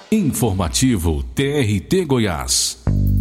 Informativo TRT Goiás.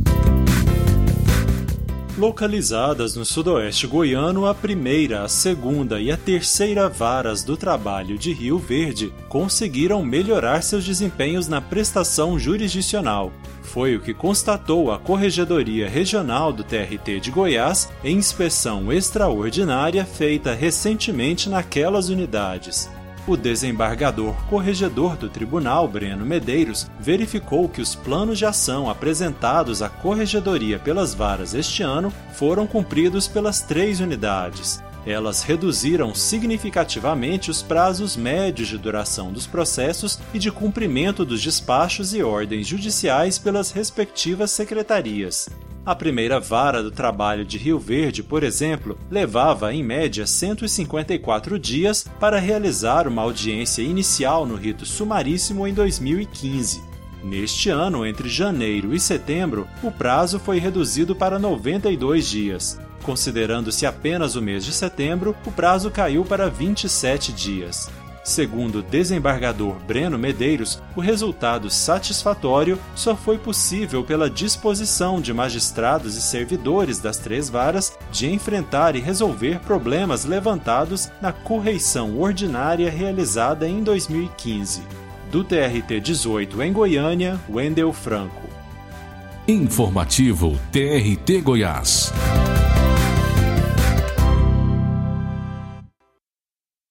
Localizadas no sudoeste goiano, a primeira, a segunda e a terceira varas do trabalho de Rio Verde conseguiram melhorar seus desempenhos na prestação jurisdicional. Foi o que constatou a Corregedoria Regional do TRT de Goiás em inspeção extraordinária feita recentemente naquelas unidades. O desembargador corregedor do tribunal, Breno Medeiros, verificou que os planos de ação apresentados à Corregedoria pelas varas este ano foram cumpridos pelas 3 unidades. Elas reduziram significativamente os prazos médios de duração dos processos e de cumprimento dos despachos e ordens judiciais pelas respectivas secretarias. A primeira vara do trabalho de Rio Verde, por exemplo, levava em média 154 dias para realizar uma audiência inicial no rito sumaríssimo em 2015. Neste ano, entre janeiro e setembro, o prazo foi reduzido para 92 dias. Considerando-se apenas o mês de setembro, o prazo caiu para 27 dias. Segundo o desembargador Breno Medeiros, o resultado satisfatório só foi possível pela disposição de magistrados e servidores das 3 varas de enfrentar e resolver problemas levantados na correição ordinária realizada em 2015. Do TRT 18 em Goiânia, Wendel Franco. Informativo TRT Goiás.